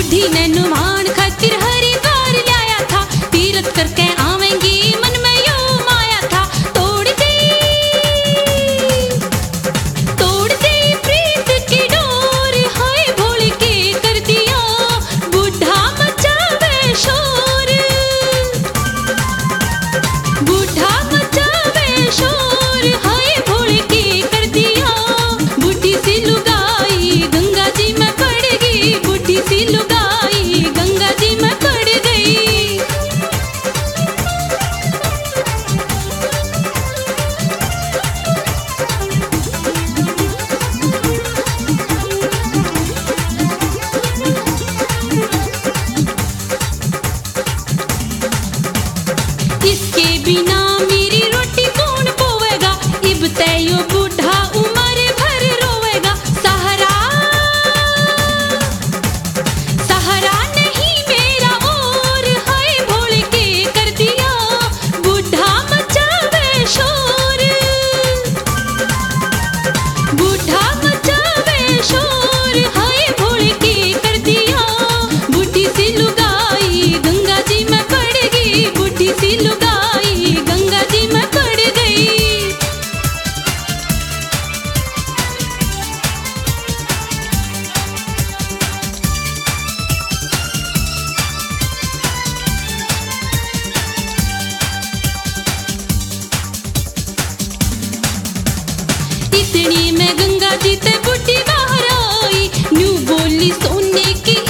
बुढ़ी ने नुमान खातिर हरिद्वार लाया था, तीरथ करके आवेंगी मन में यो माया था। तोड़ दे प्रीत की डोर, हाय भोल के कर दिया बुढ़ा मचावे शोर। बुढ़ा मचावे शोर, हाय भोल के कर दिया बुढ़ी सी लुगाई गंगा जी में पड़ गई। बुढ़ी सी लुगाई गंगा जी में पड़ गई। इसके बिना मेरी रोटी कौन बोएगा, इब तैयो बूढ़ा उम्र भर रोएगा। सहारा सहारा नहीं मेरा और, हाय भोल के कर दिया बूढ़ा मचावे शोर। बूढ़ा मचावे शोर, हाय भोल के कर दिया बुढ़ी सी लुगाई गंगा जी में पड़ गई। बुढ़ी सी लुगाई गंगा जी में पड़ गई। इतनी में गंगा जी ते बुढ़ी बाहर आई, न्यू बोली सोने की